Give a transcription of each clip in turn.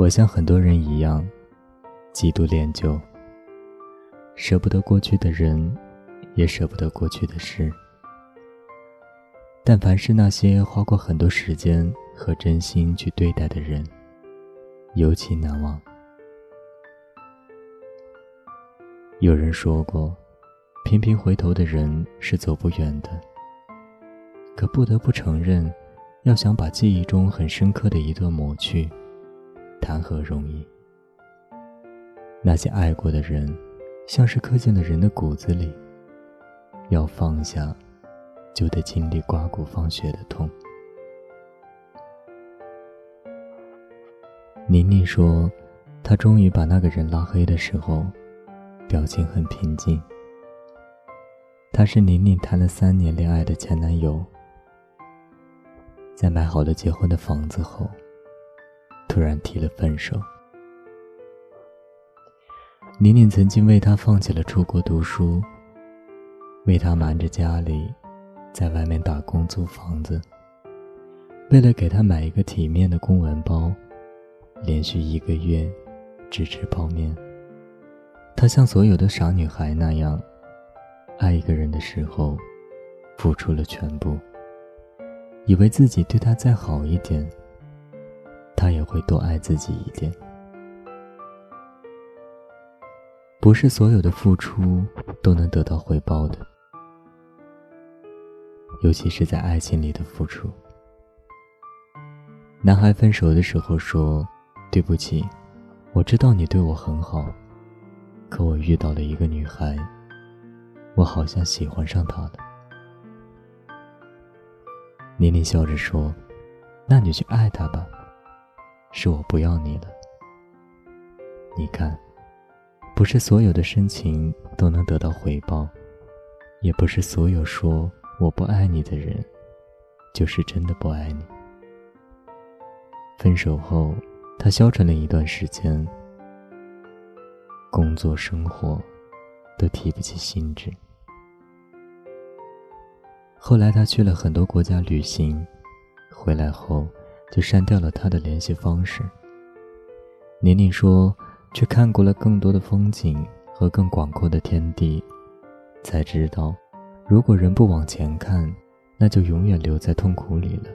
我像很多人一样，极度恋旧，舍不得过去的人，也舍不得过去的事。但凡是那些花过很多时间和真心去对待的人，尤其难忘。有人说过，频频回头的人是走不远的。可不得不承认，要想把记忆中很深刻的一段抹去，谈何容易。那些爱过的人，像是刻进了人的骨子里，要放下，就得经历刮骨放血的痛。宁宁说，她终于把那个人拉黑的时候，表情很平静。他是宁宁谈了3年恋爱的前男友，在买好了结婚的房子后，突然提了分手。宁宁曾经为他放弃了出国读书，为他瞒着家里在外面打工租房子，为了给他买一个体面的公文包，连续1个月只吃泡面。她像所有的傻女孩那样，爱一个人的时候付出了全部，以为自己对他再好一点，他也会多爱自己一点。不是所有的付出都能得到回报的，尤其是在爱情里的付出。男孩分手的时候说，对不起，我知道你对我很好，可我遇到了一个女孩，我好像喜欢上她了。宁宁笑着说，那你去爱她吧，是我不要你了。你看，不是所有的深情都能得到回报，也不是所有说我不爱你的人就是真的不爱你。分手后，他消沉了一段时间，工作生活都提不起兴致。后来他去了很多国家旅行，回来后就删掉了他的联系方式。宁宁说，去看过了更多的风景和更广阔的天地，才知道，如果人不往前看，那就永远留在痛苦里了。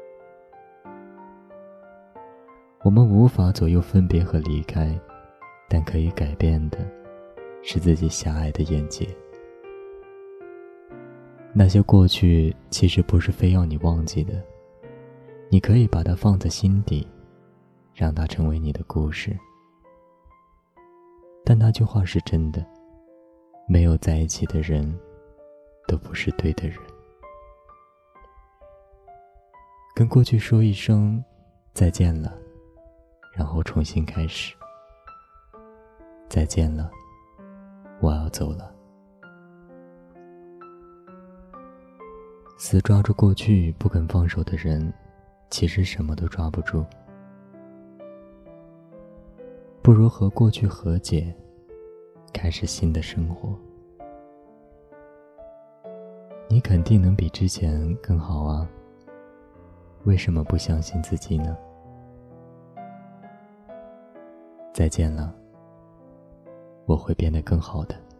我们无法左右分别和离开，但可以改变的是自己狭隘的眼界。那些过去其实不是非要你忘记的，你可以把它放在心底，让它成为你的故事。但那句话是真的，没有在一起的人都不是对的人。跟过去说一声再见了，然后重新开始。再见了，我要走了。死抓住过去不肯放手的人，其实什么都抓不住。不如和过去和解，开始新的生活。你肯定能比之前更好啊，为什么不相信自己呢？再见了，我会变得更好的。